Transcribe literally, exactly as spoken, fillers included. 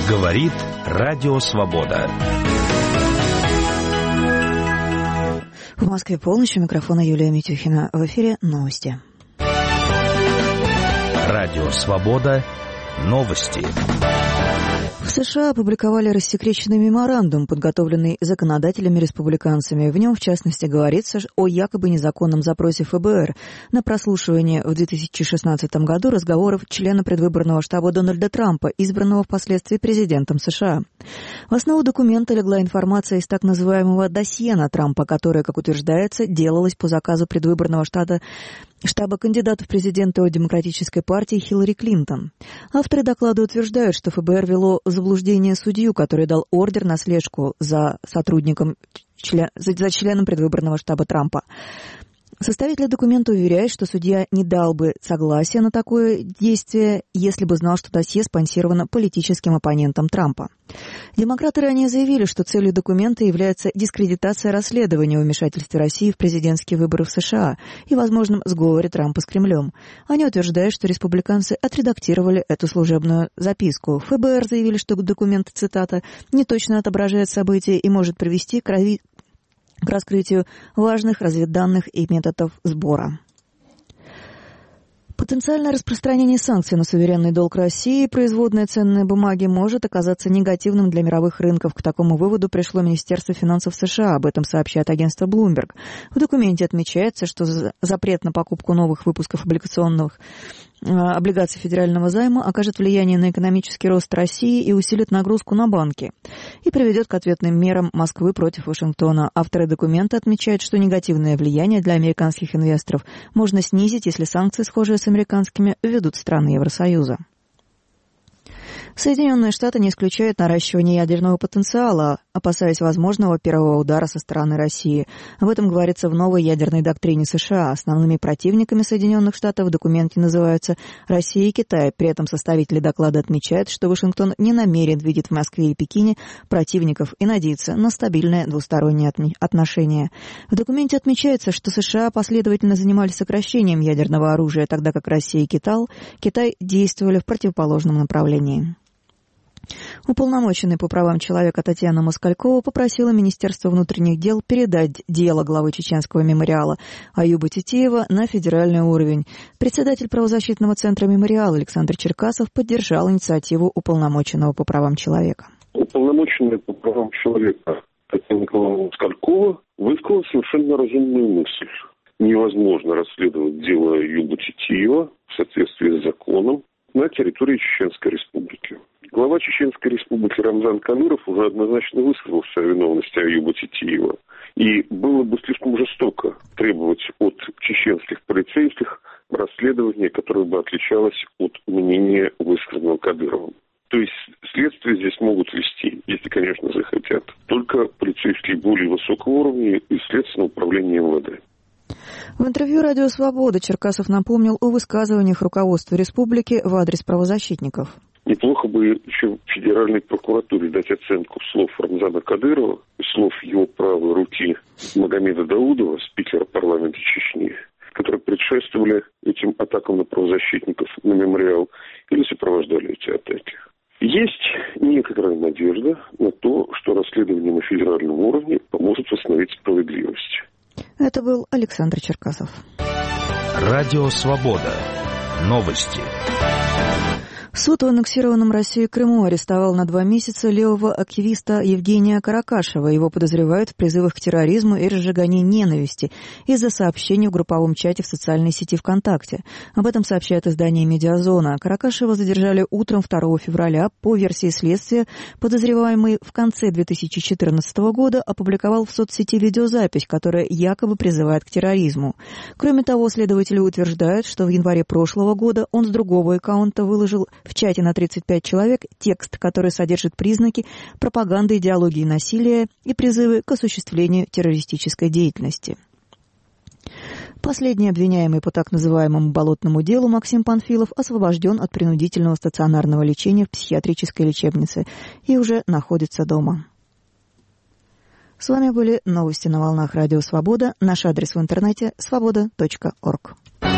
Говорит Радио Свобода. В Москве полночь, у микрофона Юлия Митюхина. В эфире новости. Радио Свобода. Новости. В США опубликовали рассекреченный меморандум, подготовленный законодателями-республиканцами. В нем, в частности, говорится о якобы незаконном запросе эф бэ эр на прослушивание в две тысячи шестнадцатом году разговоров члена предвыборного штаба Дональда Трампа, избранного впоследствии президентом США. В основу документа легла информация из так называемого досье на Трампа, которое, как утверждается, делалось по заказу предвыборного штата штаба кандидата в президенты от Демократической партии Хиллари Клинтон. Авторы доклада утверждают, что эф бэ эр вело в заблуждение судью, который дал ордер на слежку за сотрудником, член, за членом предвыборного штаба Трампа. Составитель документа уверяет, что судья не дал бы согласия на такое действие, если бы знал, что досье спонсировано политическим оппонентом Трампа. Демократы ранее заявили, что целью документа является дискредитация расследования о вмешательстве России в президентские выборы в США и возможном сговоре Трампа с Кремлем. Они утверждают, что республиканцы отредактировали эту служебную записку. эф бэ эр заявили, что документ, цитата, «не точно отображает события и может привести к к раскрытию важных разведданных и методов сбора». Потенциальное распространение санкций на суверенный долг России и производные ценные бумаги может оказаться негативным для мировых рынков. К такому выводу пришло Министерство финансов США. Об этом сообщает агентство Bloomberg. В документе отмечается, что запрет на покупку новых выпусков облигационных облигаций федерального займа окажет влияние на экономический рост России и усилит нагрузку на банки и приведет к ответным мерам Москвы против Вашингтона. Авторы документа отмечают, что негативное влияние для американских инвесторов можно снизить, если санкции, схожие с американскими, введут страны Евросоюза. Соединенные Штаты не исключают наращивание ядерного потенциала, опасаясь возможного первого удара со стороны России. Об этом говорится в новой ядерной доктрине США. Основными противниками Соединенных Штатов в документе называются Россия и Китай. При этом составители доклада отмечают, что Вашингтон не намерен видеть в Москве и Пекине противников и надеется на стабильное двустороннее отношение. В документе отмечается, что США последовательно занимались сокращением ядерного оружия, тогда как Россия и Китай, Китай действовали в противоположном направлении. Уполномоченный по правам человека Татьяна Москалькова попросила Министерство внутренних дел передать дело главы чеченского мемориала Аюба Титиева на федеральный уровень. Председатель правозащитного центра «Мемориал» Александр Черкасов поддержал инициативу уполномоченного по правам человека. Уполномоченная по правам человека Татьяна Николаевна Москалькова высказала совершенно разумную мысль. Невозможно расследовать дело Аюба Титиева в соответствии с законом на территории Чеченской Республики. Глава Чеченской Республики Рамзан Кадыров уже однозначно высказал свою виновность Аюба Титиева. И было бы слишком жестоко требовать от чеченских полицейских расследования, которое бы отличалось от мнения, высказанного Кадыровым. То есть следствие здесь могут вести, если, конечно, захотят, только полицейские более высокого уровня и Следственное управление эм вэ дэ. В интервью «Радио Свобода» Черкасов напомнил о высказываниях руководства республики в адрес правозащитников. Неплохо бы еще Федеральной прокуратуре дать оценку слов Рамзана Кадырова и слов его правой руки Магомеда Даудова, спикера парламента Чечни, которые предшествовали этим атакам на правозащитников на мемориал или сопровождали эти атаки. Есть некоторая надежда на то, что расследование на федеральном уровне поможет восстановить справедливость. Это был Александр Черкасов. Радио Свобода. Новости. Суд в аннексированном Россией Крыму арестовал на два месяца левого активиста Евгения Каракашева. Его подозревают в призывах к терроризму и разжигании ненависти из-за сообщений в групповом чате в социальной сети ВКонтакте. Об этом сообщает издание «Медиазона». Каракашева задержали утром второго февраля. По версии следствия, подозреваемый в конце две тысячи четырнадцатого года опубликовал в соцсети видеозапись, которая якобы призывает к терроризму. Кроме того, следователи утверждают, что в январе прошлого года он с другого аккаунта выложил в чате на тридцать пять человек текст, который содержит признаки пропаганды идеологии насилия и призывы к осуществлению террористической деятельности. Последний обвиняемый по так называемому болотному делу Максим Панфилов освобожден от принудительного стационарного лечения в психиатрической лечебнице и уже находится дома. С вами были новости на волнах Радио Свобода. Наш адрес в интернете свобода точка орг.